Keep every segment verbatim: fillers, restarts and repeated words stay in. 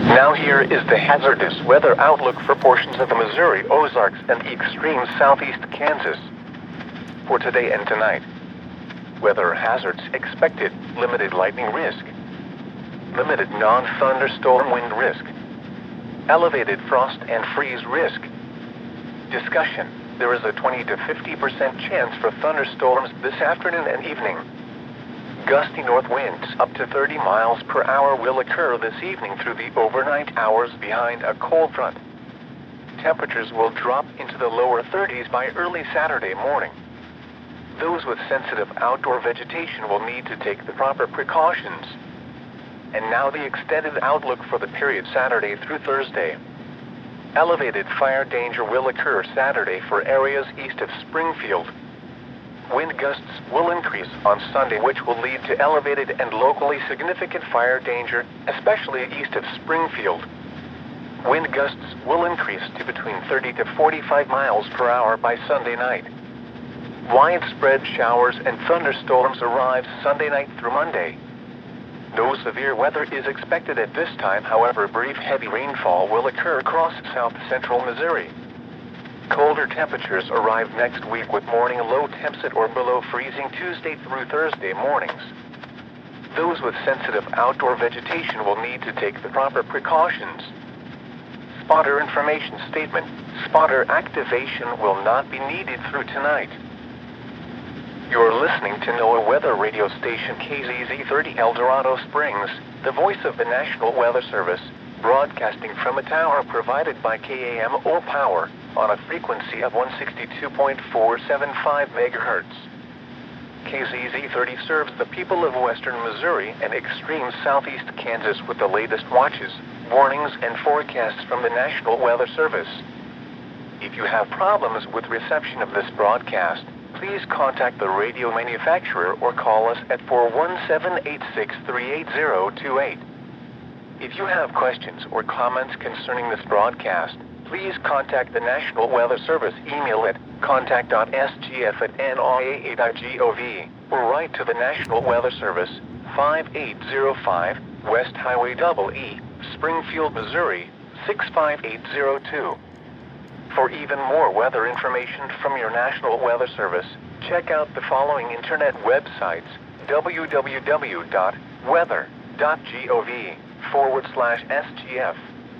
Now here is the hazardous weather outlook for portions of the Missouri, Ozarks, and extreme southeast Kansas for today and tonight. Weather hazards expected: limited lightning risk, limited non-thunderstorm wind risk, elevated frost and freeze risk. Discussion: there is a twenty to fifty percent chance for thunderstorms this afternoon and evening. Gusty north winds up to thirty miles per hour will occur this evening through the overnight hours behind a cold front. Temperatures will drop into the lower thirties by early Saturday morning. Those with sensitive outdoor vegetation will need to take the proper precautions. And now the extended outlook for the period Saturday through Thursday. Elevated fire danger will occur Saturday for areas east of Springfield. Wind gusts will increase on Sunday, which will lead to elevated and locally significant fire danger, especially east of Springfield. Wind gusts will increase to between thirty to forty-five miles per hour by Sunday night. Widespread showers and thunderstorms arrive Sunday night through Monday. No severe weather is expected at this time. However, brief heavy rainfall will occur across south central Missouri. Colder temperatures arrive next week with morning low temps at or below freezing Tuesday through Thursday mornings. Those with sensitive outdoor vegetation will need to take the proper precautions. Spotter information statement: spotter activation will not be needed through tonight. You're listening to NOAA Weather Radio Station K Z Z thirty El Dorado Springs, the voice of the National Weather Service, broadcasting from a tower provided by K A M O Power on a frequency of one sixty-two point four seven five megahertz. K Z Z thirty serves the people of western Missouri and extreme southeast Kansas with the latest watches, warnings, and forecasts from the National Weather Service. If you have problems with reception of this broadcast, please contact the radio manufacturer or call us at four one seven, eight six three, eight zero two eight. If you have questions or comments concerning this broadcast, please contact the National Weather Service email at contact dot s g f at n o a a dot gov or write to the National Weather Service, five eight zero five West Highway E E, Springfield, Missouri, six five eight zero two. For even more weather information from your National Weather Service, check out the following internet websites: w w w dot weather dot gov forward slash SGF.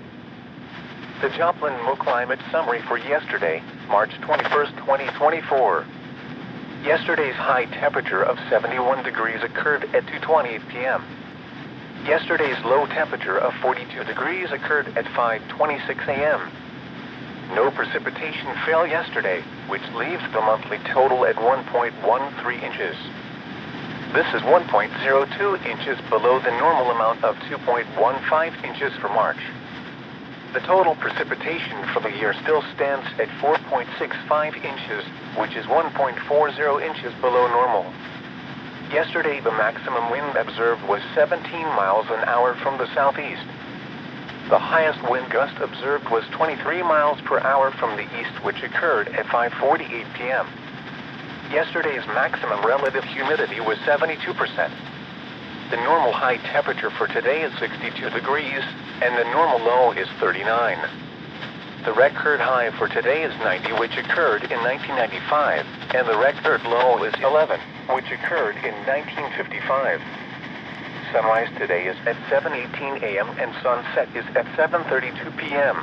The Joplin Climate Summary for yesterday, March twenty-first, twenty twenty-four. Yesterday's high temperature of seventy-one degrees occurred at two twenty p m Yesterday's low temperature of forty-two degrees occurred at five twenty-six a m No precipitation fell yesterday, which leaves the monthly total at one point one three inches. This is one point zero two inches below the normal amount of two point one five inches for March. The total precipitation for the year still stands at four point six five inches, which is one point four zero inches below normal. Yesterday, the maximum wind observed was seventeen miles an hour from the southeast. The highest wind gust observed was twenty-three miles per hour from the east, which occurred at five forty-eight p m Yesterday's maximum relative humidity was seventy-two percent. The normal high temperature for today is sixty-two degrees, and the normal low is thirty-nine. The record high for today is ninety, which occurred in nineteen ninety-five, and the record low is eleven, which occurred in nineteen fifty-five. Sunrise today is at seven eighteen a m and sunset is at seven thirty-two p m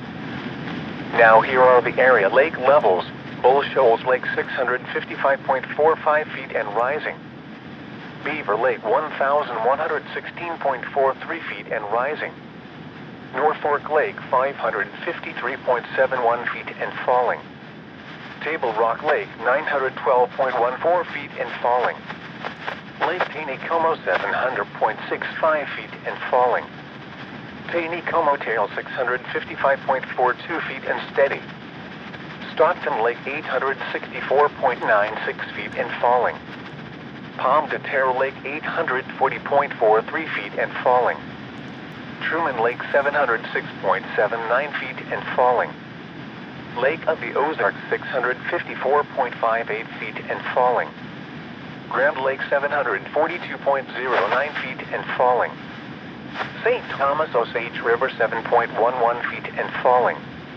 Now here are the area lake levels. Bull Shoals Lake six hundred fifty-five point four five feet and rising. Beaver Lake one thousand one hundred sixteen point four three feet and rising. Norfolk Lake five hundred fifty-three point seven one feet and falling. Table Rock Lake nine hundred twelve point one four feet and falling. Lake Taneycomo seven hundred point six five feet and falling. Taneycomo Tail six hundred fifty-five point four two feet and steady. Stockton Lake eight hundred sixty-four point nine six feet and falling. Palm de Terre Lake eight hundred forty point four three feet and falling. Truman Lake seven hundred six point seven nine feet and falling. Lake of the Ozarks six hundred fifty-four point five eight feet and falling. Grand Lake seven hundred forty-two point zero nine feet and falling. Saint Thomas Osage River seven point one one feet and falling.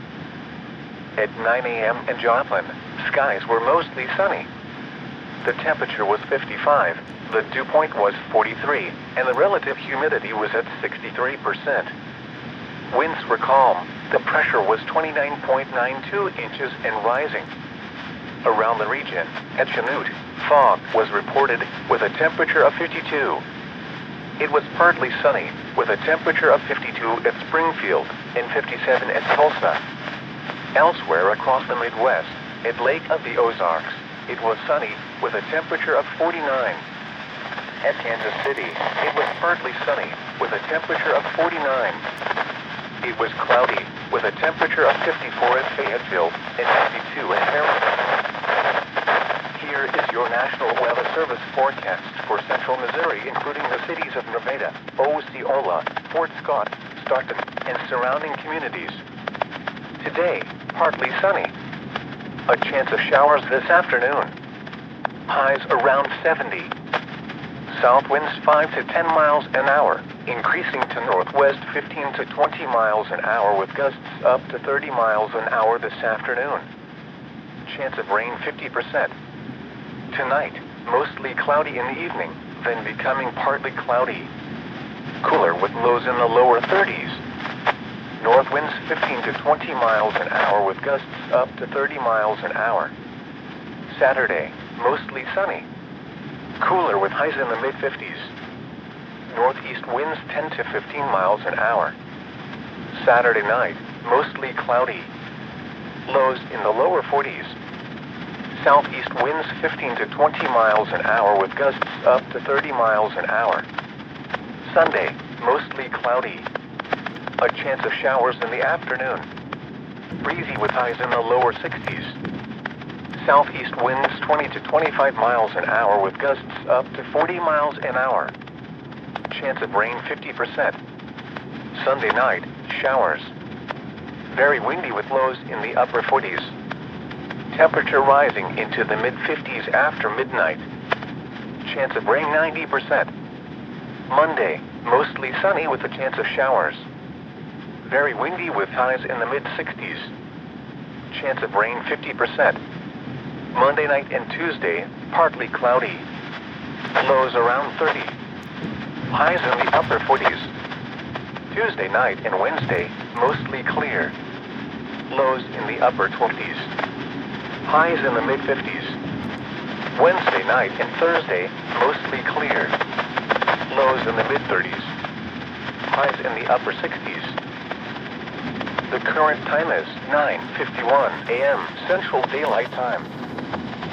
At nine a m in Joplin, skies were mostly sunny. The temperature was fifty-five, the dew point was forty-three, and the relative humidity was at sixty-three percent. Winds were calm. The pressure was twenty-nine point nine two inches and rising. Around the region, at Chanute, fog was reported with a temperature of fifty-two. It was partly sunny, with a temperature of fifty-two at Springfield and fifty-seven at Tulsa. Elsewhere across the Midwest, at Lake of the Ozarks, it was sunny with a temperature of forty-nine. At Kansas City, it was partly sunny with a temperature of forty-nine. It was cloudy with a temperature of fifty-four at Fayetteville and fifty-two at Harrison. Here is your National Weather Service forecast for central Missouri, including the cities of Nevada, Osceola, Fort Scott, Stockton, and surrounding communities. Today, partly sunny. A chance of showers this afternoon. Highs around seventy. South winds five to ten miles an hour, increasing to northwest fifteen to twenty miles an hour with gusts up to thirty miles an hour this afternoon. Chance of rain fifty percent. Tonight, mostly cloudy in the evening, then becoming partly cloudy. Cooler with lows in the lower thirties. North winds fifteen to twenty miles an hour with gusts up to thirty miles an hour. Saturday, mostly sunny. Cooler with highs in the mid fifties. Northeast winds ten to fifteen miles an hour. Saturday night, mostly cloudy. Lows in the lower forties. Southeast winds fifteen to twenty miles an hour with gusts up to thirty miles an hour. Sunday, mostly cloudy. A chance of showers in the afternoon. Breezy with highs in the lower sixties. Southeast winds twenty to twenty-five miles an hour with gusts up to forty miles an hour. Chance of rain fifty percent. Sunday night, showers. Very windy with lows in the upper forties. Temperature rising into the mid fifties after midnight. Chance of rain ninety percent. Monday, mostly sunny with a chance of showers. Very windy with highs in the mid sixties. Chance of rain fifty percent. Monday night and Tuesday, partly cloudy. Lows around thirty. Highs in the upper forties. Tuesday night and Wednesday, mostly clear. Lows in the upper twenties. Highs in the mid fifties. Wednesday night and Thursday, mostly clear. Lows in the mid thirties. Highs in the upper sixties. The current time is nine fifty-one a m Central Daylight Time.